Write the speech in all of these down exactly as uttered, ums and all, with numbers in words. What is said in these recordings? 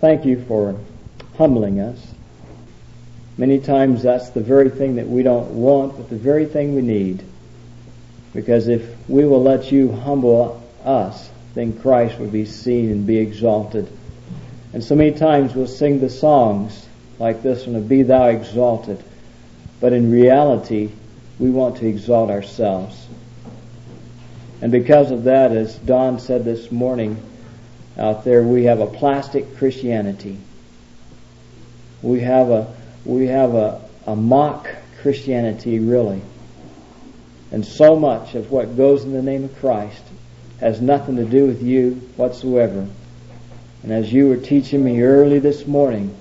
thank you for humbling us. Many times that's the very thing that we don't want, but the very thing we need. Because if we will let you humble us, then Christ will be seen and be exalted. And so many times we'll sing the songs like this one of Be Thou Exalted. But in reality, we want to exalt ourselves. And because of that, as Don said this morning out there, we have a plastic Christianity. We have a we have a, a mock Christianity, really. And so much of what goes in the name of Christ has nothing to do with you whatsoever. And as you were teaching me early this morning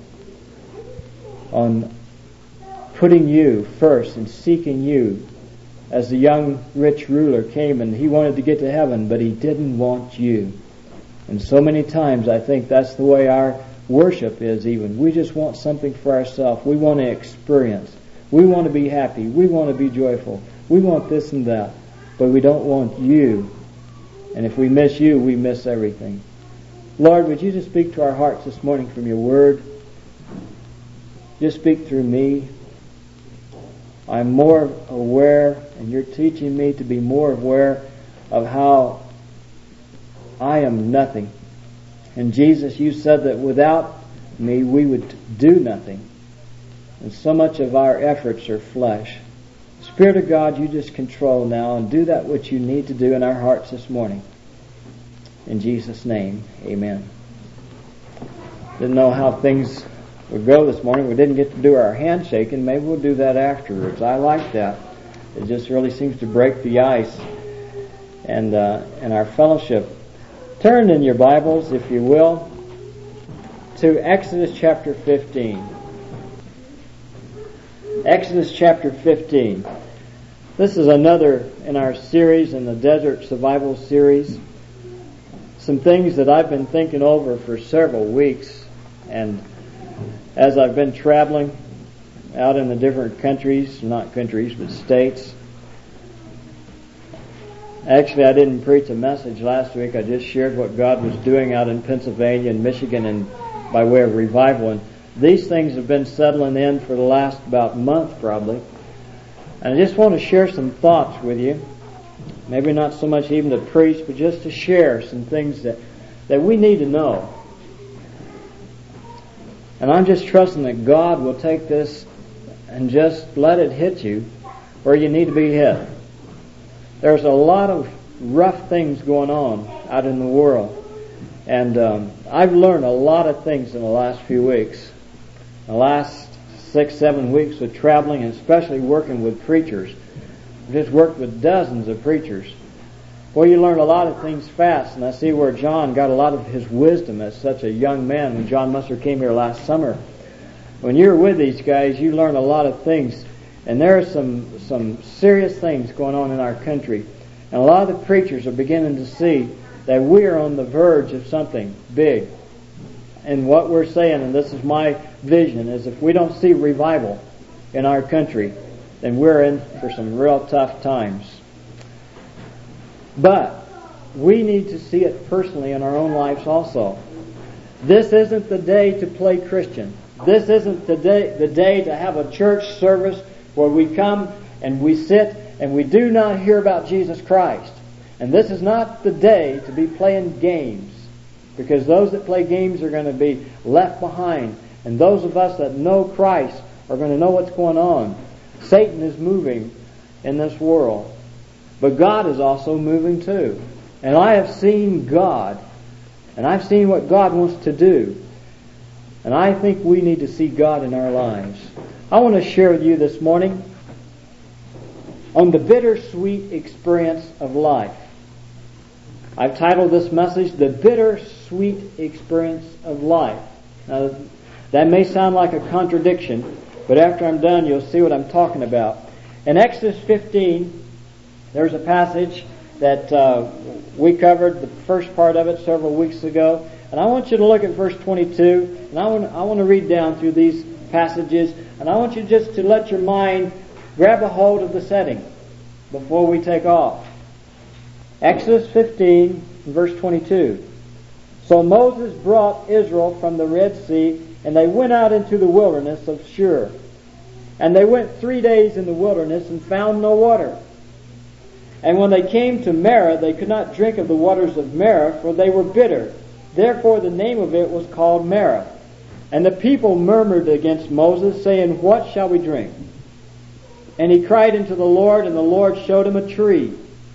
on putting you first and seeking you, as the young rich ruler came and he wanted to get to heaven, but he didn't want you. And so many times I think that's the way our worship is even. We just want something for ourselves. We want to experience. We want to be happy. We want to be joyful. We want this and that. But we don't want you. And if we miss you, we miss everything. Lord, would you just speak to our hearts this morning from your word? Just speak through me. I'm more aware, and you're teaching me to be more aware of how I am nothing. And Jesus, you said that without me we would do nothing. And so much of our efforts are flesh. Spirit of God, you just control now and do that which you need to do in our hearts this morning. In Jesus' name, amen. Didn't know how things would go this morning. We didn't get to do our handshaking. Maybe we'll do that afterwards. I like that. It just really seems to break the ice and uh, and our fellowship. Turn in your Bibles, if you will, to Exodus chapter fifteen. Exodus chapter fifteen. This is another in our series, in the Desert Survival series. Some things that I've been thinking over for several weeks, and as I've been traveling out in the different countries, not countries, but states. Actually, I didn't preach a message last week. I just shared what God was doing out in Pennsylvania and Michigan and by way of revival. And these things have been settling in for the last about month probably. And I just want to share some thoughts with you. Maybe not so much even to preach, but just to share some things that, that we need to know. And I'm just trusting that God will take this and just let it hit you where you need to be hit. There's a lot of rough things going on out in the world. And um, I've learned a lot of things in the last few weeks. The last six, seven weeks of traveling, and especially working with preachers. I've just worked with dozens of preachers. Well, you learn a lot of things fast, and I see where John got a lot of his wisdom as such a young man when John Musser came here last summer. When you're with these guys, you learn a lot of things. And there are some, some serious things going on in our country. And a lot of the preachers are beginning to see that we are on the verge of something big. And what we're saying, and this is my vision, is if we don't see revival in our country, then we're in for some real tough times. But we need to see it personally in our own lives also. This isn't the day to play Christian. This isn't the day, the day to have a church service where we come and we sit and we do not hear about Jesus Christ. And this is not the day to be playing games, because those that play games are going to be left behind, and those of us that know Christ are going to know what's going on. Satan is moving in this world, but God is also moving too. And I have seen God, and I've seen what God wants to do, and I think we need to see God in our lives. I want to share with you this morning on the bittersweet experience of life. I've titled this message, The Bittersweet Experience of Life. Now, that may sound like a contradiction, but after I'm done, you'll see what I'm talking about. In Exodus fifteen, there's a passage that uh, we covered the first part of it several weeks ago. And I want you to look at verse twenty-two, and I want, I want to read down through these passages, and I want you just to let your mind grab a hold of the setting before we take off. Exodus fifteen, verse twenty-two. So Moses brought Israel from the Red Sea, and they went out into the wilderness of Shur. And they went three days in the wilderness and found no water. And when they came to Marah, they could not drink of the waters of Marah, for they were bitter. Therefore the name of it was called Marah. And the people murmured against Moses, saying, What shall we drink? And he cried unto the Lord, and the Lord showed him a tree,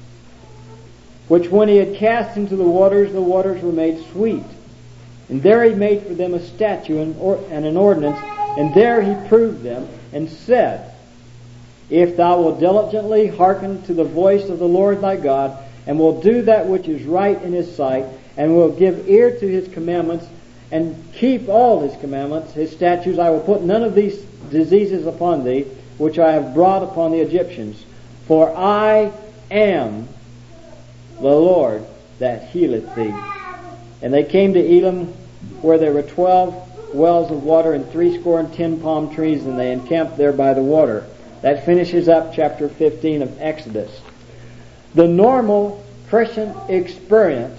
which when he had cast into the waters, the waters were made sweet. And there he made for them a statute and, or, and an ordinance, and there he proved them, and said, If thou wilt diligently hearken to the voice of the Lord thy God, and will do that which is right in his sight, and will give ear to his commandments, and keep all his commandments, his statutes, I will put none of these diseases upon thee, which I have brought upon the Egyptians. For I am the Lord that healeth thee. And they came to Elim, where there were twelve wells of water and threescore and ten palm trees, and they encamped there by the water. That finishes up chapter fifteen of Exodus. The normal Christian experience,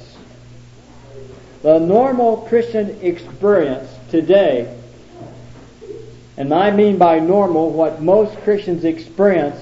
the normal Christian experience today, and I mean by normal what most Christians experience,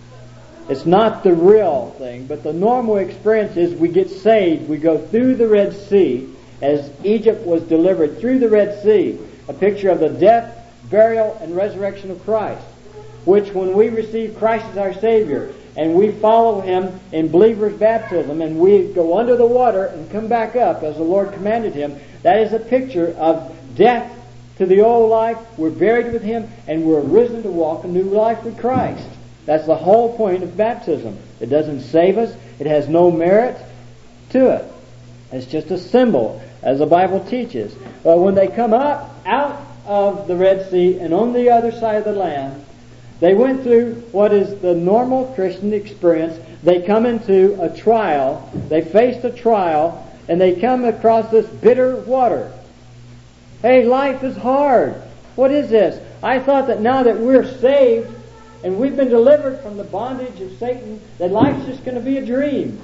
it's not the real thing, but the normal experience is we get saved, we go through the Red Sea, as Egypt was delivered through the Red Sea, a picture of the death, burial, and resurrection of Christ, which when we receive Christ as our Savior, and we follow Him in believer's baptism, and we go under the water and come back up as the Lord commanded Him, that is a picture of death to the old life, we're buried with Him, and we're risen to walk a new life with Christ. That's the whole point of baptism. It doesn't save us. It has no merit to it. It's just a symbol, as the Bible teaches. But when they come up out of the Red Sea and on the other side of the land, they went through what is the normal Christian experience. They come into a trial. They faced a trial, and they come across this bitter water. Hey, life is hard. What is this? I thought that now that we're saved and we've been delivered from the bondage of Satan, that life's just going to be a dream.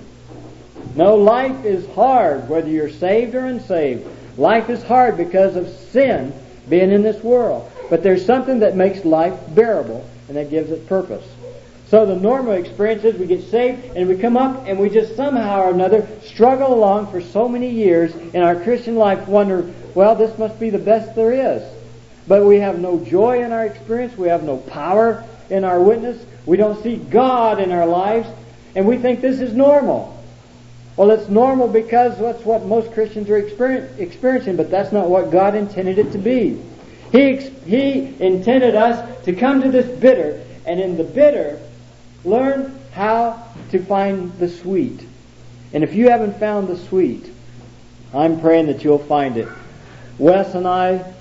No, life is hard, whether you're saved or unsaved. Life is hard because of sin being in this world. But there's something that makes life bearable, and that gives it purpose. So the normal experience is we get saved and we come up and we just somehow or another struggle along for so many years in our Christian life, wonder, well, this must be the best there is. But we have no joy in our experience. We have no power in our witness. We don't see God in our lives. And we think this is normal. Well, it's normal because that's what most Christians are experience, experiencing, but that's not what God intended it to be. He, he intended us to come to this bitter, and in the bitter, learn how to find the sweet. And if you haven't found the sweet, I'm praying that you'll find it. Wes and I,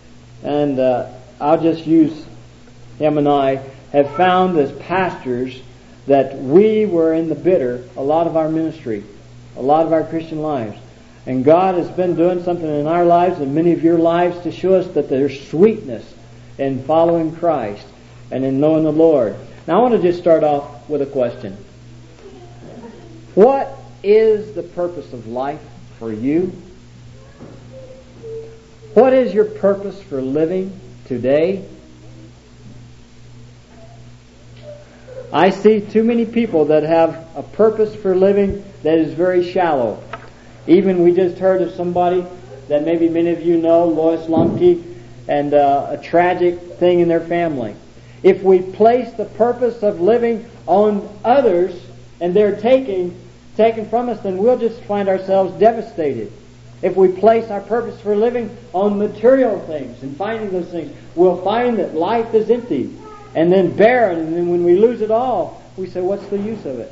and uh, I'll just use him and I, have found as pastors that we were in the bitter a lot of our ministry, a lot of our Christian lives. And God has been doing something in our lives and many of your lives to show us that there's sweetness in following Christ and in knowing the Lord. Now I want to just start off with a question. What is the purpose of life for you? What is your purpose for living today? I see too many people that have a purpose for living that is very shallow. Even we just heard of somebody that maybe many of you know, Lois Lemke, and uh, a tragic thing in their family. If we place the purpose of living on others and they're taking taken from us, then we'll just find ourselves devastated. If we place our purpose for living on material things and finding those things, we'll find that life is empty and then barren, and then when we lose it all, we say, what's the use of it?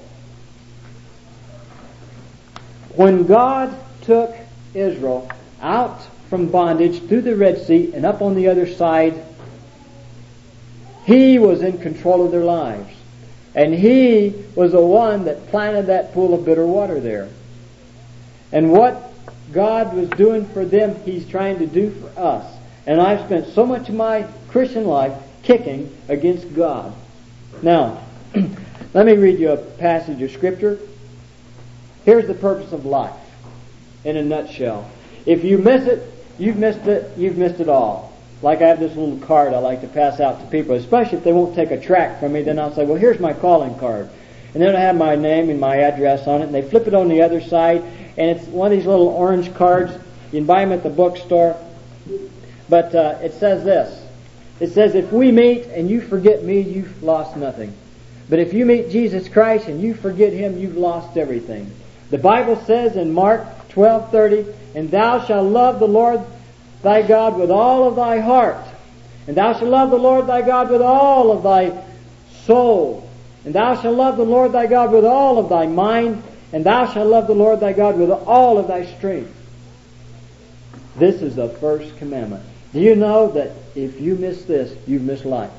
When God took Israel out from bondage through the Red Sea and up on the other side, He was in control of their lives. And He was the one that planted that pool of bitter water there. And what God was doing for them, He's trying to do for us. And I've spent so much of my Christian life kicking against God. Now, let me read you a passage of Scripture. Here's the purpose of life in a nutshell. If you miss it, you've missed it, you've missed it all. Like I have this little card I like to pass out to people, especially if they won't take a tract from me, then I'll say, well, here's my calling card. And then I have my name and my address on it, and they flip it on the other side, and it's one of these little orange cards. You can buy them at the bookstore. But uh, it says this. It says, if we meet and you forget me, you've lost nothing. But if you meet Jesus Christ and you forget Him, you've lost everything. The Bible says in Mark twelve thirty, and thou shalt love the Lord thy God with all of thy heart. And thou shalt love the Lord thy God with all of thy soul. And thou shalt love the Lord thy God with all of thy mind. And thou shalt love the Lord thy God with all of thy strength. This is the first commandment. Do you know that if you miss this, you've missed life?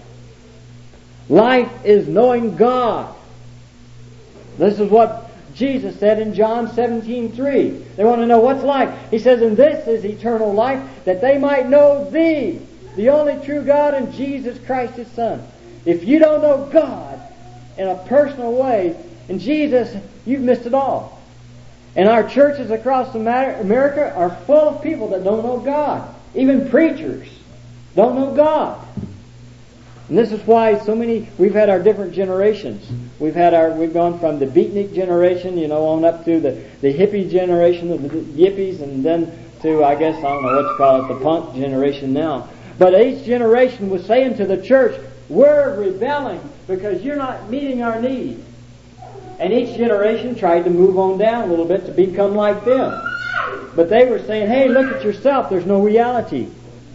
Life is knowing God. This is what Jesus said in John seventeen three. They want to know what's life. He says, and this is eternal life, that they might know Thee, the only true God, and Jesus Christ His Son. If you don't know God in a personal way, in Jesus, you've missed it all. And our churches across America are full of people that don't know God. Even preachers don't know God. And this is why so many, we've had our different generations. We've had our, we've gone from the beatnik generation, you know, on up to the, the hippie generation, the yippies, and then to, I guess, I don't know what to call it, the punk generation now. But each generation was saying to the church, we're rebelling because you're not meeting our need. And each generation tried to move on down a little bit to become like them. But they were saying, hey, look at yourself, there's no reality.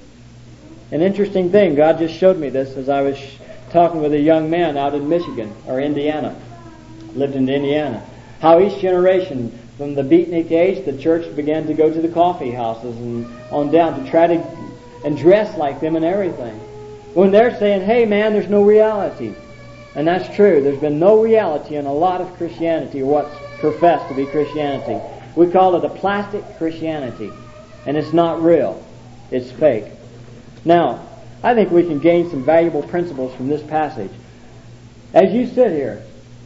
An interesting thing, God just showed me this as I was talking with a young man out in Michigan, or Indiana, lived in Indiana. How each generation, from the beatnik age, the church began to go to the coffee houses and on down to try to and dress like them and everything. When they're saying, hey man, there's no reality. And that's true. There's been no reality in a lot of Christianity, or what's professed to be Christianity. We call it a plastic Christianity. And it's not real. It's fake. Now, I think we can gain some valuable principles from this passage. As you sit here,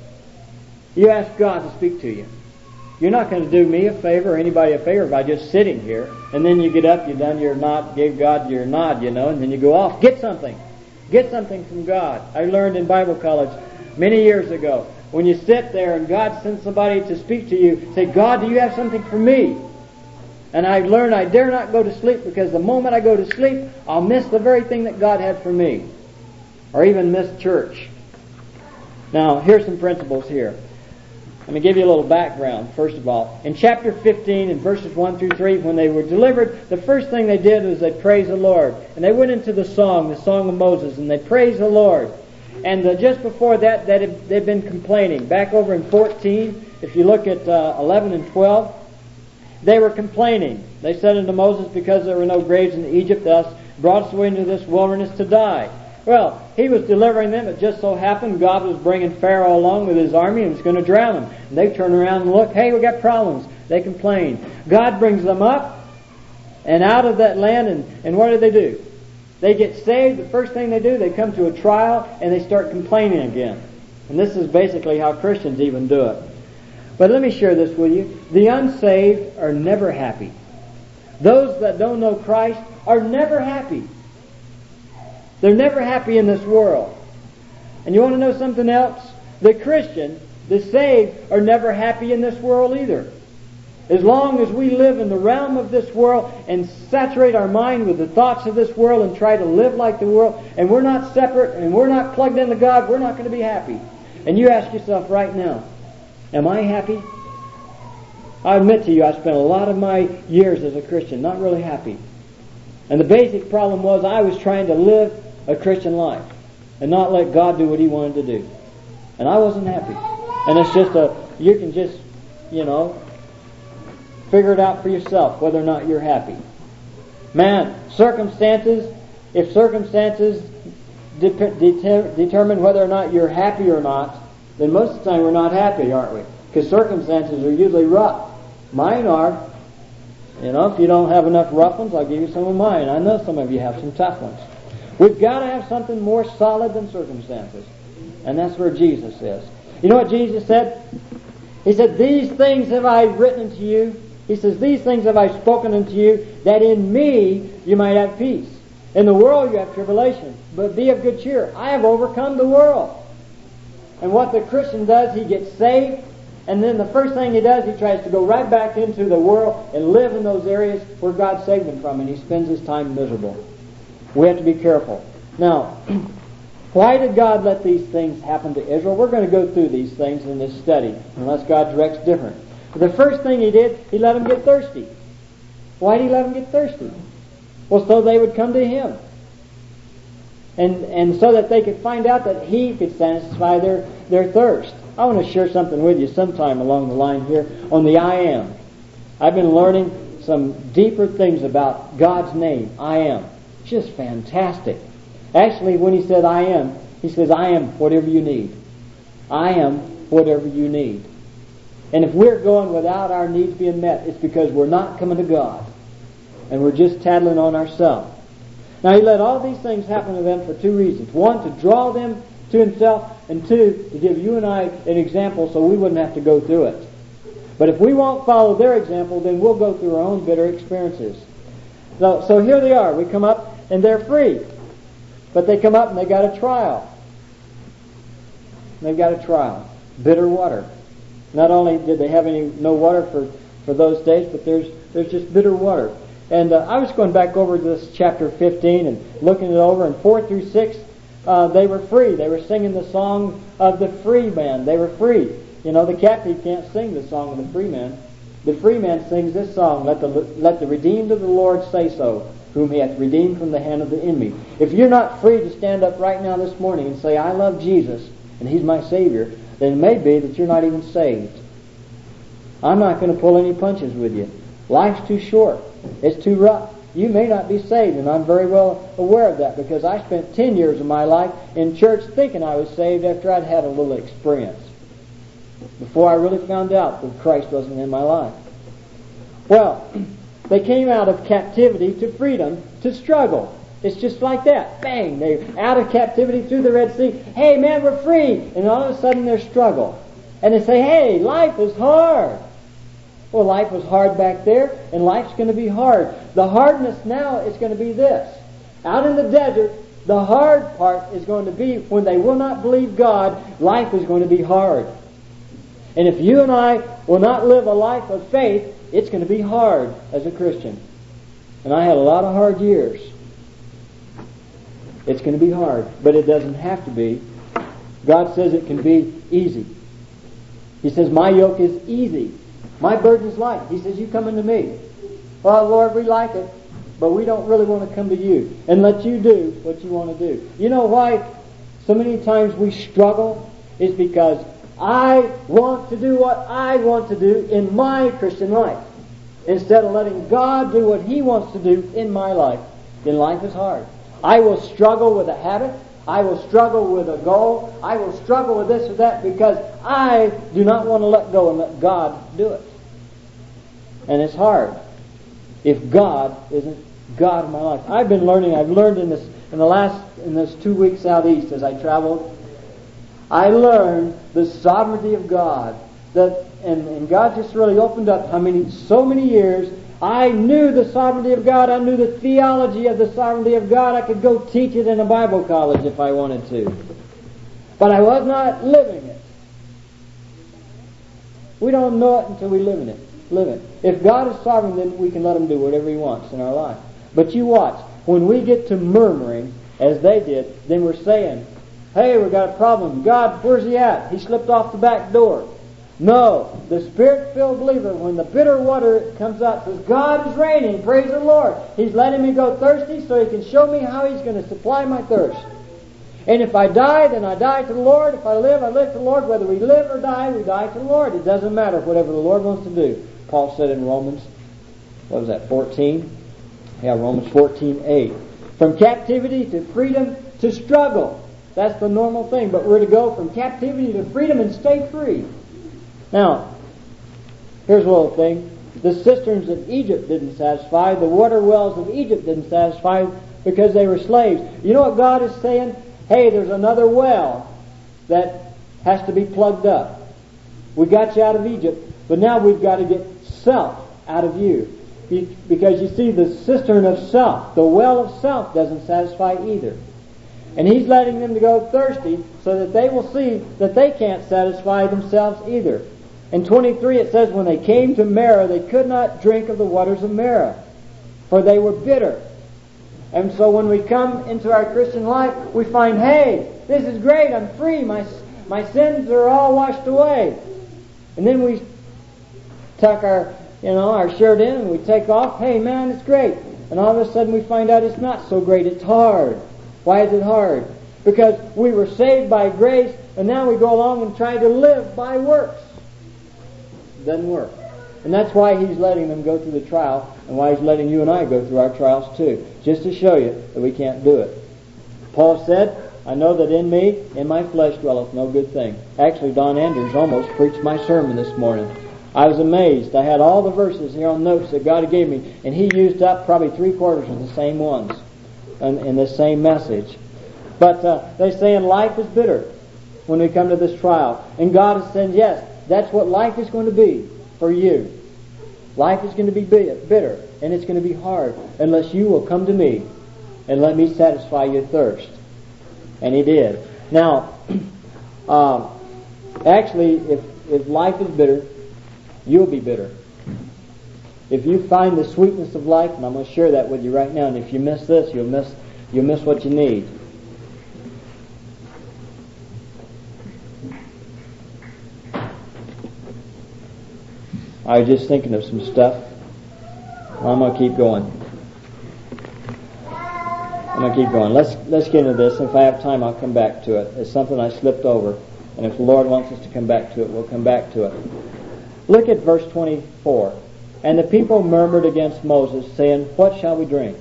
you ask God to speak to you. You're not going to do me a favor or anybody a favor by just sitting here, and then you get up, you've done your nod, gave God your nod, you know, and then you go off. Get something. Get something from God. I learned in Bible college many years ago, when you sit there and God sends somebody to speak to you, say, God, do you have something for me? And I learned I dare not go to sleep, because the moment I go to sleep, I'll miss the very thing that God had for me. Or even miss church. Now, here's some principles here. Let me give you a little background, first of all. In chapter fifteen, in verses one through three, when they were delivered, the first thing they did was they praised the Lord. And they went into the song, the Song of Moses, and they praised the Lord. And uh, just before that, that had, they'd been complaining. Back over in fourteen, if you look at uh, eleven and twelve, they were complaining. They said unto Moses, because there were no graves in Egypt, thus brought us away into this wilderness to die. Well, he was delivering them. It just so happened God was bringing Pharaoh along with his army and was going to drown them. And they turn around and look, hey, we got problems. They complain. God brings them up and out of that land, and, and what do they do? They get saved. The first thing they do, they come to a trial and they start complaining again. And this is basically how Christians even do it. But let me share this with you. The unsaved are never happy. Those that don't know Christ are never happy. They're never happy in this world. And you want to know something else? The Christian, the saved, are never happy in this world either. As long as we live in the realm of this world and saturate our mind with the thoughts of this world and try to live like the world, and we're not separate and we're not plugged into God, we're not going to be happy. And you ask yourself right now, am I happy? I admit to you, I spent a lot of my years as a Christian not really happy. And the basic problem was I was trying to live a Christian life and not let God do what He wanted to do. And I wasn't happy. And it's just a, you can just, you know, figure it out for yourself whether or not you're happy. Man, circumstances, if circumstances de- de- determine whether or not you're happy or not, then most of the time we're not happy, aren't we? Because circumstances are usually rough. Mine are. You know, if you don't have enough rough ones, I'll give you some of mine. I know some of you have some tough ones. We've got to have something more solid than circumstances. And that's where Jesus is. You know what Jesus said? He said, these things have I written to you. He says, these things have I spoken unto you, that in me you might have peace. In the world you have tribulation, but be of good cheer. I have overcome the world. And what the Christian does, he gets saved, and then the first thing he does, he tries to go right back into the world and live in those areas where God saved him from, and he spends his time miserable. We have to be careful. Now, why did God let these things happen to Israel? We're going to go through these things in this study, unless God directs different. The first thing he did, he let them get thirsty. Why did he let them get thirsty? Well, so they would come to him. And and so that they could find out that he could satisfy their, their thirst. I want to share something with you sometime along the line here on the I am. I've been learning some deeper things about God's name, I am. Just fantastic. Actually, when he said I am, he says, I am whatever you need. I am whatever you need. And if we're going without our needs being met, it's because we're not coming to God. And we're just tattling on ourselves. Now, he let all these things happen to them for two reasons. One, to draw them to himself, and two, to give you and I an example so we wouldn't have to go through it. But if we won't follow their example, then we'll go through our own bitter experiences. So, so here they are. We come up and they're free. But they come up and they got a trial. They've got a trial. Bitter water. Not only did they have any no water for, for those days, but there's there's just bitter water. And uh, I was going back over this chapter fifteen and looking it over, and four through six, uh, they were free. They were singing the song of the free man. They were free. You know, the captive can't sing the song of the free man. The free man sings this song, let the let the redeemed of the Lord say so, whom he hath redeemed from the hand of the enemy. If you're not free to stand up right now this morning and say, I love Jesus, and he's my Savior, then it may be that you're not even saved. I'm not going to pull any punches with you. Life's too short. It's too rough. You may not be saved, and I'm very well aware of that, because I spent ten years of my life in church thinking I was saved after I'd had a little experience, before I really found out that Christ wasn't in my life. Well, they came out of captivity to freedom to struggle. It's just like that. Bang! They're out of captivity through the Red Sea. Hey, man, we're free! And all of a sudden there's struggle. And they say, hey, life is hard. Well, life was hard back there, and life's going to be hard. The hardness now is going to be this. Out in the desert, the hard part is going to be when they will not believe God, life is going to be hard. And if you and I will not live a life of faith, it's going to be hard as a Christian. And I had a lot of hard years. It's going to be hard, but it doesn't have to be. God says it can be easy. He says, my yoke is easy. My burden is light. He says, you come unto me. Well, Lord, we like it, but we don't really want to come to you and let you do what you want to do. You know why so many times we struggle? Is because I want to do what I want to do in my Christian life, instead of letting God do what he wants to do in my life. Then life is hard. I will struggle with a habit. I will struggle with a goal. I will struggle with this or that because I do not want to let go and let God do it. And it's hard if God isn't God in my life. I've been learning, I've learned in this in the last in this two weeks out east as I traveled, I learned the sovereignty of God. That and, and God just really opened up how many so many years I knew the sovereignty of God. I knew the theology of the sovereignty of God. I could go teach it in a Bible college if I wanted to. But I was not living it. We don't know it until we live in it. Live it. If God is sovereign, then we can let him do whatever he wants in our life. But you watch. When we get to murmuring, as they did, then we're saying, hey, we've got a problem. God, where's he at? He slipped off the back door. No, the Spirit-filled believer, when the bitter water comes out, says, God is reigning, praise the Lord. He's letting me go thirsty so he can show me how he's going to supply my thirst. And if I die, then I die to the Lord. If I live, I live to the Lord. Whether we live or die, we die to the Lord. It doesn't matter, whatever the Lord wants to do. Paul said in Romans, what was that, fourteen? Yeah, Romans fourteen eight. From captivity to freedom to struggle. That's the normal thing. But we're to go from captivity to freedom and stay free. Now, here's a little thing. The cisterns of Egypt didn't satisfy. The water wells of Egypt didn't satisfy because they were slaves. You know what God is saying? Hey, there's another well that has to be plugged up. We got you out of Egypt, but now we've got to get self out of you. Because you see, the cistern of self, the well of self, doesn't satisfy either. And He's letting them to go thirsty so that they will see that they can't satisfy themselves either. In twenty-three it says, when they came to Marah, they could not drink of the waters of Marah, for they were bitter. And so when we come into our Christian life, we find, hey, this is great, I'm free, my, my sins are all washed away. And then we tuck our, you know, our shirt in and we take off, hey man, it's great. And all of a sudden we find out it's not so great, it's hard. Why is it hard? Because we were saved by grace, and now we go along and try to live by works. It doesn't work. And that's why He's letting them go through the trial, and why He's letting you and I go through our trials too, just to show you that we can't do it. Paul said, I know that in me, in my flesh dwelleth no good thing. Actually, Don Andrews almost preached my sermon this morning. I was amazed. I had all the verses here on notes that God gave me, and he used up probably three quarters of the same ones in, in the same message. But uh, they say in life is bitter when we come to this trial. And God has said, yes, that's what life is going to be for you. Life is going to be bitter, and it's going to be hard unless you will come to me and let me satisfy your thirst. And He did. Now, uh, actually, if, if life is bitter, you'll be bitter. If you find the sweetness of life, and I'm going to share that with you right now, and if you miss this, you'll miss you'll miss what you need. I was just thinking of some stuff. I'm going to keep going. I'm going to keep going. Let's let's get into this. If I have time, I'll come back to it. It's something I slipped over, and if the Lord wants us to come back to it, we'll come back to it. Look at verse twenty-four. And the people murmured against Moses, saying, what shall we drink?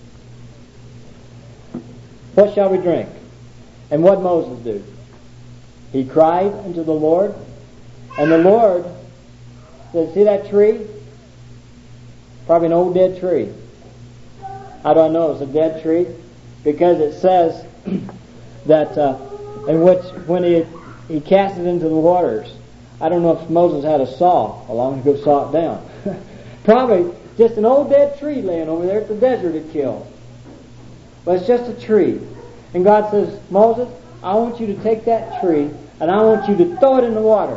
What shall we drink? And what did Moses do? He cried unto the Lord, and the Lord said, see that tree? Probably an old dead tree. How do I know it's a dead tree? Because it says that uh, in which when he he cast it into the waters. I don't know if Moses had a saw along to go saw it down. Probably just an old dead tree laying over there at the desert it killed. But it's just a tree. And God says, Moses, I want you to take that tree and I want you to throw it in the water.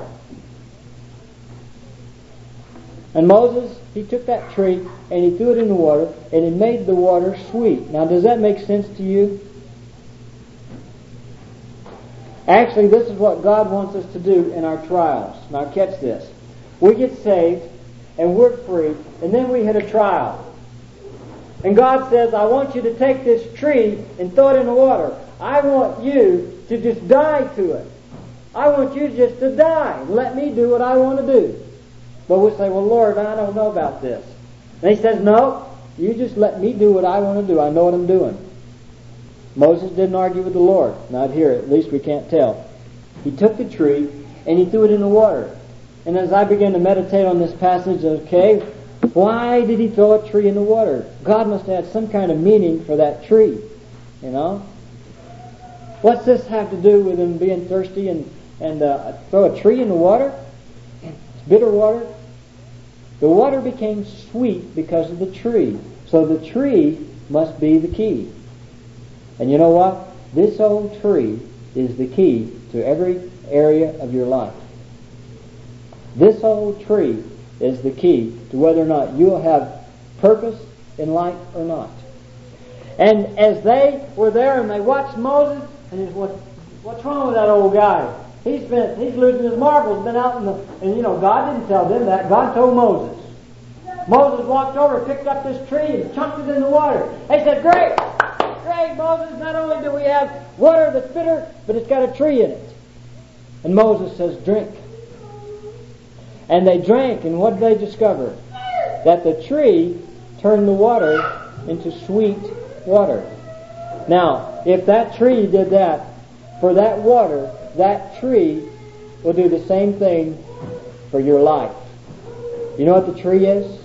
And Moses, he took that tree and he threw it in the water and it made the water sweet. Now, does that make sense to you? Actually, this is what God wants us to do in our trials. Now, catch this. We get saved and we're free, and then we hit a trial. And God says, I want you to take this tree and throw it in the water. I want you to just die to it. I want you just to die. Let me do what I want to do. But we'll say, well, Lord, I don't know about this. And He says, no, you just let me do what I want to do. I know what I'm doing. Moses didn't argue with the Lord. Not here, at least we can't tell. He took the tree and he threw it in the water. And as I began to meditate on this passage, okay, why did he throw a tree in the water? God must have had some kind of meaning for that tree, you know. What's this have to do with him being thirsty and, and uh, throw a tree in the water? It's bitter water. The water became sweet because of the tree. So the tree must be the key. And you know what? This old tree is the key to every area of your life. This old tree is the key to whether or not you will have purpose in life or not. And as they were there and they watched Moses, and he said, what, what's wrong with that old guy? He's been he's losing his marbles, been out in the, and you know, God didn't tell them that. God told Moses. Moses walked over, picked up this tree, and chunked it in the water. They said, great! Great, Moses, not only do we have water that's bitter, but it's got a tree in it. And Moses says, drink. And they drank, and what did they discover? That the tree turned the water into sweet water. Now, if that tree did that, for that water, that tree will do the same thing for your life. You know what the tree is?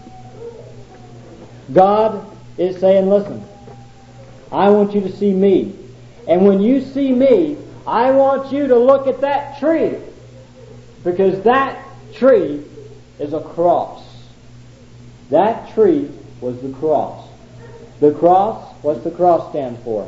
God is saying, listen, I want you to see me. And when you see me, I want you to look at that tree. Because that tree is a cross. That tree was the cross. The cross, what's the cross stand for?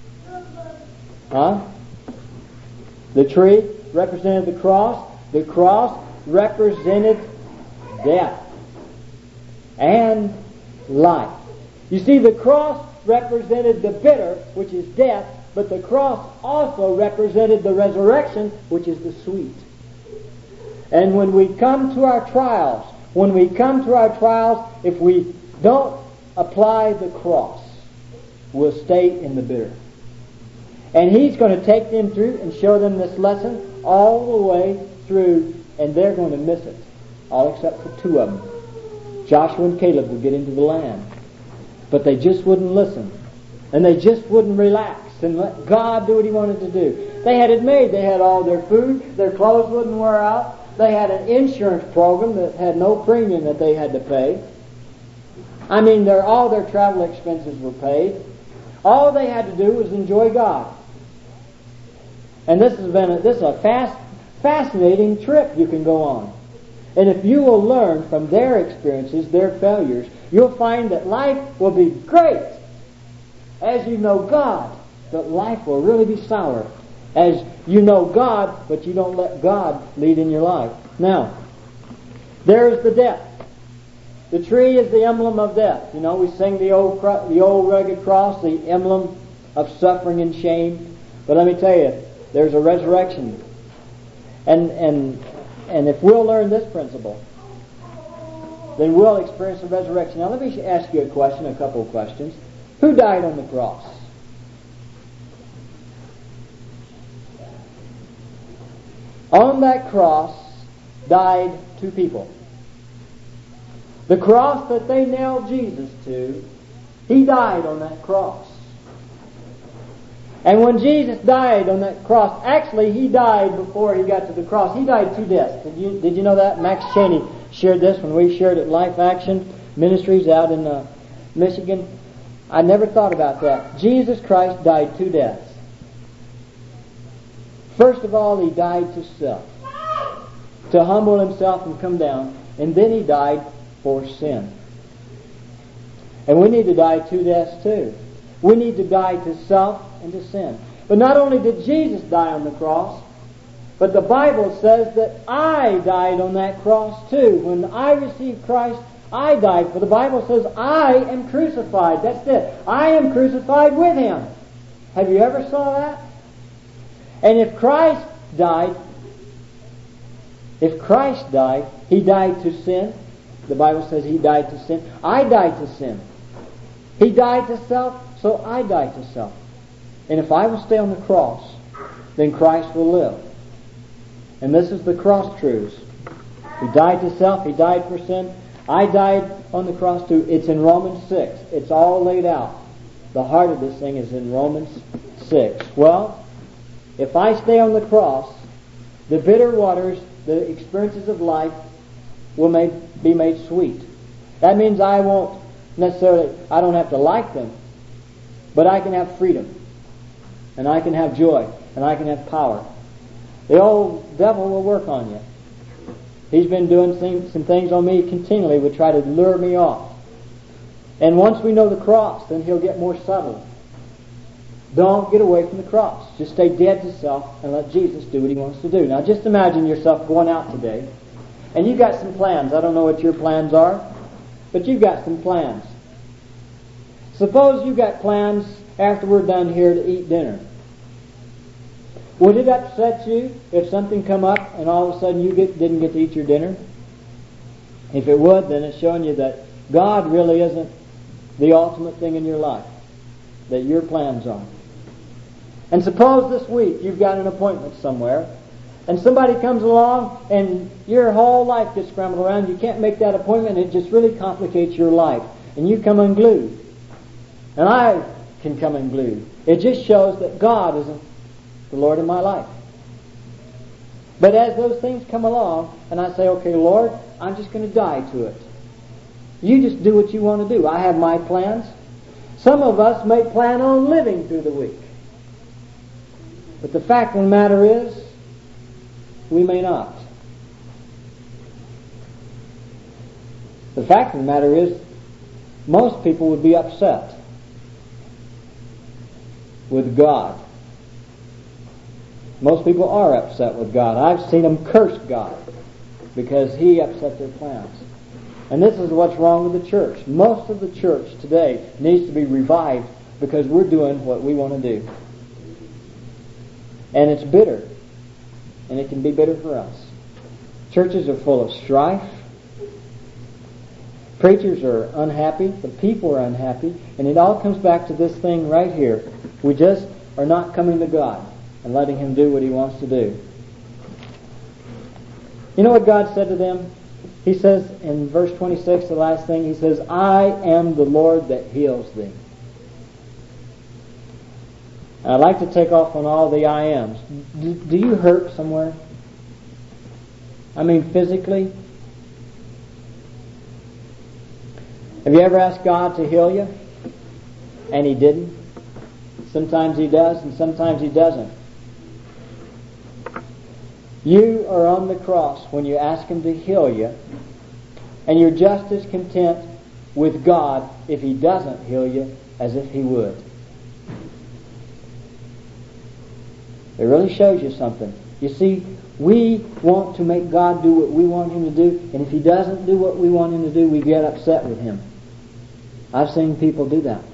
Huh? The tree represented the cross. The cross represented death and life. You see, the cross represented the bitter, which is death, but the cross also represented the resurrection, which is the sweet. And when we come to our trials, when we come to our trials, if we don't apply the cross, we'll stay in the bitter. And He's going to take them through and show them this lesson all the way through, and they're going to miss it, all except for two of them. Joshua and Caleb will get into the land. But they just wouldn't listen. And they just wouldn't relax and let God do what He wanted to do. They had it made. They had all their food. Their clothes wouldn't wear out. They had an insurance program that had no premium that they had to pay. I mean, their, all their travel expenses were paid. All they had to do was enjoy God. And this has been a, this is a fast, fascinating trip you can go on. And if you will learn from their experiences, their failures, you'll find that life will be great as you know God, but life will really be sour as you know God, but you don't let God lead in your life. Now, there's the death. The tree is the emblem of death. You know, we sing the old cro- the old rugged cross, the emblem of suffering and shame. But let me tell you, there's a resurrection. And and and if we'll learn this principle, then we'll experience the resurrection. Now let me ask you a question, a couple of questions. Who died on the cross? On that cross died two people. The cross that they nailed Jesus to, He died on that cross. And when Jesus died on that cross, actually He died before He got to the cross. He died two deaths. Did you, did you know that? Max Cheney shared this when we shared at Life Action Ministries out in uh, Michigan. I never thought about that. Jesus Christ died two deaths. First of all, He died to self, to humble Himself and come down. And then He died for sin. And we need to die two deaths too. We need to die to self and to sin. But not only did Jesus die on the cross, but the Bible says that I died on that cross too. When I received Christ, I died. For the Bible says, I am crucified. That's it. I am crucified with Him. Have you ever saw that? And if Christ died, if Christ died, He died to sin. The Bible says He died to sin. I died to sin. He died to self, so I died to self. And if I will stay on the cross, then Christ will live. And this is the cross truths. He died to self. He died for sin. I died on the cross too. It's in Romans six. It's all laid out. The heart of this thing is in Romans six. Well, if I stay on the cross, the bitter waters, the experiences of life will made, be made sweet. That means I won't necessarily, I don't have to like them, but I can have freedom. And I can have joy. And I can have power. The old devil will work on you. He's been doing things, some things on me continually would try to lure me off. And once we know the cross, then he'll get more subtle. Don't get away from the cross. Just stay dead to self and let Jesus do what He wants to do. Now just imagine yourself going out today, and you've got some plans. I don't know what your plans are, but you've got some plans. Suppose you've got plans after we're done here to eat dinner. Would it upset you if something come up and all of a sudden you get, didn't get to eat your dinner? If it would, then it's showing you that God really isn't the ultimate thing in your life, that your plans are. And suppose this week you've got an appointment somewhere, and somebody comes along and your whole life gets scrambled around. You can't make that appointment, and it just really complicates your life. And you come unglued. And I can come unglued. It just shows that God isn't the Lord of my life. But as those things come along, and I say, okay, Lord, I'm just going to die to it. You just do what you want to do. I have my plans. Some of us may plan on living through the week. But the fact of the matter is, we may not. The fact of the matter is, most people would be upset with God. Most people are upset with God. I've seen them curse God because He upset their plans. And this is what's wrong with the church. Most of the church today needs to be revived because we're doing what we want to do. And it's bitter. And it can be bitter for us. Churches are full of strife. Preachers are unhappy. The people are unhappy. And it all comes back to this thing right here. We just are not coming to God and letting Him do what He wants to do. You know what God said to them? He says in verse twenty-six, the last thing, He says, I am the Lord that heals thee. And I'd like to take off on all the I ams. Do, do you hurt somewhere? I mean physically? Have you ever asked God to heal you? And He didn't? Sometimes He does and sometimes He doesn't. You are on the cross when you ask Him to heal you, and you're just as content with God if He doesn't heal you as if He would. It really shows you something. You see, we want to make God do what we want Him to do, and if He doesn't do what we want Him to do, we get upset with Him. I've seen people do that.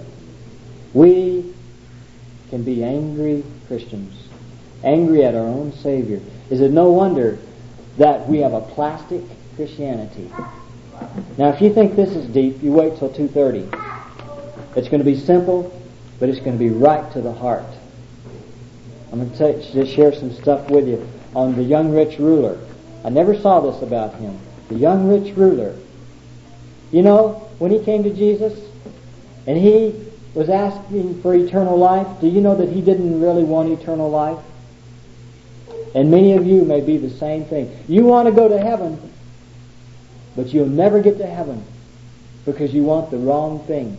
We can be angry Christians, angry at our own Savior. Is it no wonder that we have a plastic Christianity? Now, if you think this is deep, you wait till two thirty. It's going to be simple, but it's going to be right to the heart. I'm going to t- just share some stuff with you on the young rich ruler. I never saw this about him. The young rich ruler. You know, when he came to Jesus and he was asking for eternal life, do you know that he didn't really want eternal life? And many of you may be the same thing. You want to go to heaven, but you'll never get to heaven because you want the wrong thing.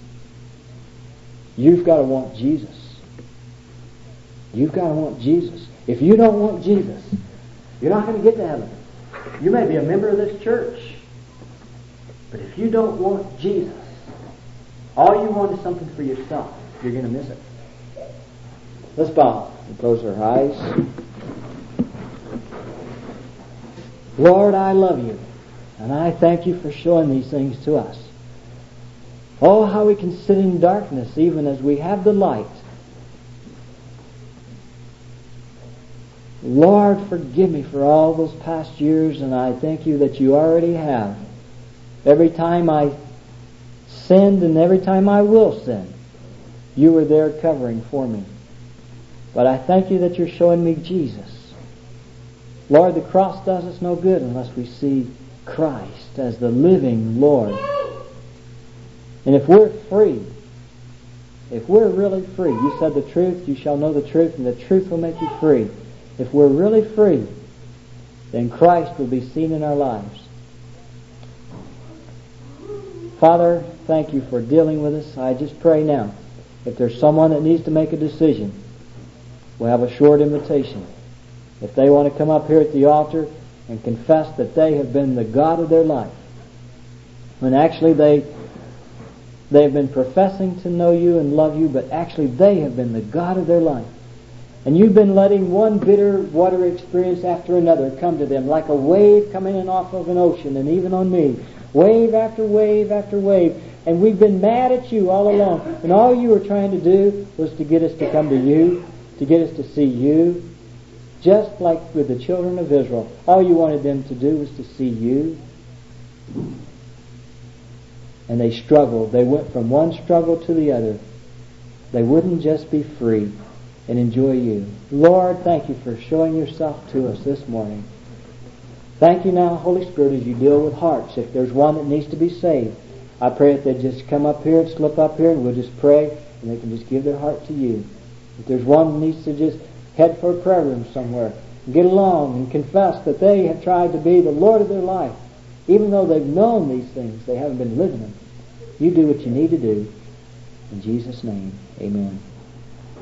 You've got to want Jesus. You've got to want Jesus. If you don't want Jesus, you're not going to get to heaven. You may be a member of this church, but if you don't want Jesus, all you want is something for yourself. You're going to miss it. Let's bow and close our eyes. Lord, I love you, and I thank you for showing these things to us. Oh, how we can sit in darkness even as we have the light. Lord, forgive me for all those past years, and I thank you that you already have. Every time I sinned and every time I will sin, you were there covering for me. But I thank you that you're showing me Jesus. Lord, the cross does us no good unless we see Christ as the living Lord. And if we're free, if we're really free, you said the truth, you shall know the truth, and the truth will make you free. If we're really free, then Christ will be seen in our lives. Father, thank you for dealing with us. I just pray now, if there's someone that needs to make a decision, we'll have a short invitation. If they want to come up here at the altar and confess that they have been the God of their life, when actually they they've been professing to know you and love you, but actually they have been the God of their life. And you've been letting one bitter water experience after another come to them like a wave coming in off of an ocean, and even on me. Wave after wave after wave. And we've been mad at you all along. And all you were trying to do was to get us to come to you, to get us to see you. Just like with the children of Israel. All you wanted them to do was to see you. And they struggled. They went from one struggle to the other. They wouldn't just be free and enjoy you. Lord, thank you for showing yourself to us this morning. Thank you now, Holy Spirit, as you deal with hearts. If there's one that needs to be saved, I pray that they just come up here and slip up here and we'll just pray and they can just give their heart to you. If there's one that needs to just head for a prayer room somewhere, get along and confess that they have tried to be the Lord of their life. Even though they've known these things, they haven't been living them. You do what you need to do. In Jesus' name, amen.